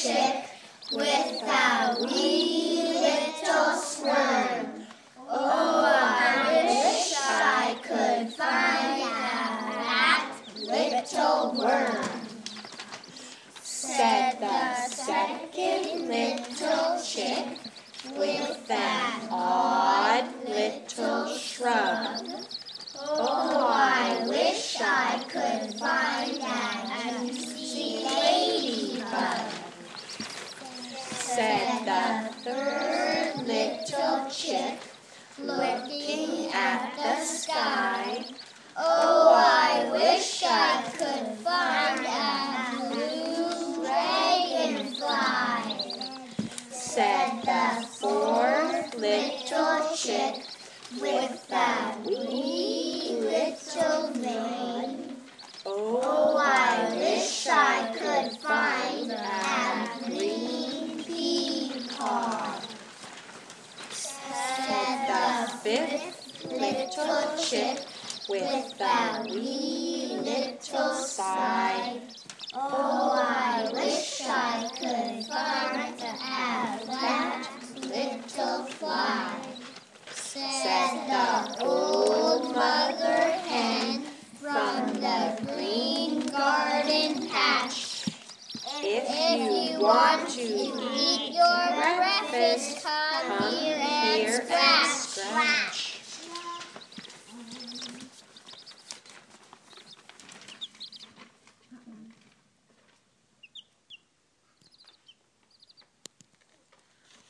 chick with a wee little squirm. Oh, I wish I could find that little worm. Said the second little chick with that odd little shrug. Oh, I wish I could find that juicy ladybug. Said the third little chick, looking at the sky. Oh, I wish I could find a blue dragonfly. Said the fourth little chick with the wee little mane. Oh, I wish I could find a green peacock. Said the fifth little chick with the wee little sigh. Oh, I wish I could find a black little fly. Said the old mother hen from the green garden patch. If you want to eat your breakfast, come here and scratch.